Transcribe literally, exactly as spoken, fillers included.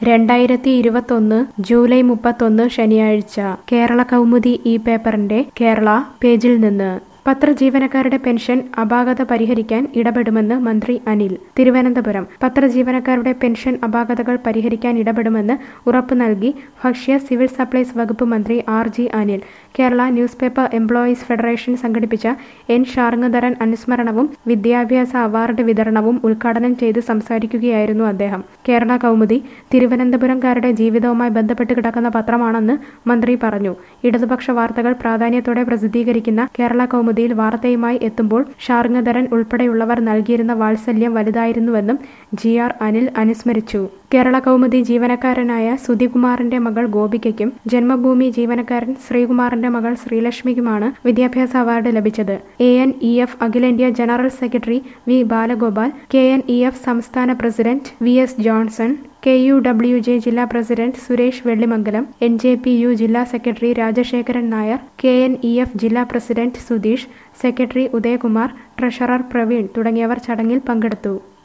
രണ്ടായിരത്തി ഇരുപത്തൊന്ന് ജൂലൈ മുപ്പത്തൊന്ന് ശനിയാഴ്ച കേരള കൗമുദി ഈ പേപ്പറിന്റെ കേരള പേജിൽ നിന്ന് പത്രജീവനക്കാരുടെ പെൻഷൻ അപാകത പരിഹരിക്കാൻ ഇടപെടുമെന്ന് മന്ത്രി അനിൽ. തിരുവനന്തപുരം പത്രജീവനക്കാരുടെ പെൻഷൻ അപാകതകൾ പരിഹരിക്കാൻ ഇടപെടുമെന്ന് ഉറപ്പു നൽകി ഭക്ഷ്യ സിവിൽ സപ്ലൈസ് വകുപ്പ് മന്ത്രി R G Anil. Kerala news paper employees federation സംഘടിപ്പിച്ച എൻ ഷാർങ്ങധരൻ അനുസ്മരണവും വിദ്യാഭ്യാസ അവാർഡ് വിതരണവും ഉദ്ഘാടനം ചെയ്ത് സംസാരിക്കുകയായിരുന്നു അദ്ദേഹം. കേരള കൗമുദി തിരുവനന്തപുരംകാരുടെ ജീവിതവുമായി ബന്ധപ്പെട്ട് കിടക്കുന്ന പത്രമാണെന്ന് മന്ത്രി പറഞ്ഞു. ഇടതുപക്ഷ വാർത്തകൾ പ്രാധാന്യത്തോടെ പ്രസിദ്ധീകരിക്കുന്ന കേരള കൗമുദി ിൽ വാർത്തയുമായി എത്തുമ്പോൾ ഷാർങ്ങധരൻ ഉൾപ്പെടെയുള്ളവർ നൽകിയിരുന്ന വാത്സല്യം വലുതായിരുന്നുവെന്നും ജി ആർ അനിൽ അനുസ്മരിച്ചു. കേരള കൗമുദി ജീവനക്കാരനായ സുധികുമാറിന്റെ മകൾ ഗോപികയ്ക്കും ജന്മഭൂമി ജീവനക്കാരൻ ശ്രീകുമാറിന്റെ മകൾ ശ്രീലക്ഷ്മിക്കുമാണ് വിദ്യാഭ്യാസ അവാർഡ് ലഭിച്ചത്. എ എൻ ഇ എഫ് അഖിലേന്ത്യാ general secretary V Balagopal, K N E F സംസ്ഥാന president V S Johnson, K U W J ജില്ലാ president Suresh Vellimangalam, N J P U ജില്ലാ secretary Rajasekharan Nair, K N E F ജില്ലാ president Sudheesh, secretary Udayakumar, treasurer Praveen തുടങ്ങിയവർ ചടങ്ങിൽ പങ്കെടുത്തു.